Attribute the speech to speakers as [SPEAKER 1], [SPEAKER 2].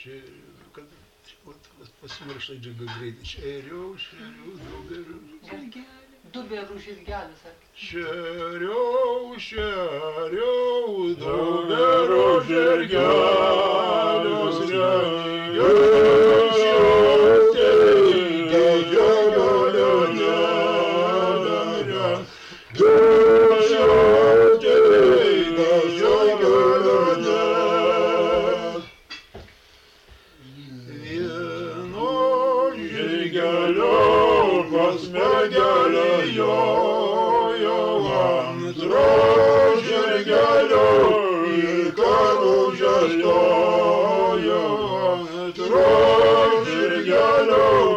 [SPEAKER 1] čia, kad pasimiršta džiugai greitai. Šeriau, duberų žirgelį.
[SPEAKER 2] Duberų žirgelį, sakė.
[SPEAKER 1] Šeriau, duberų žirgelis, Žirgelio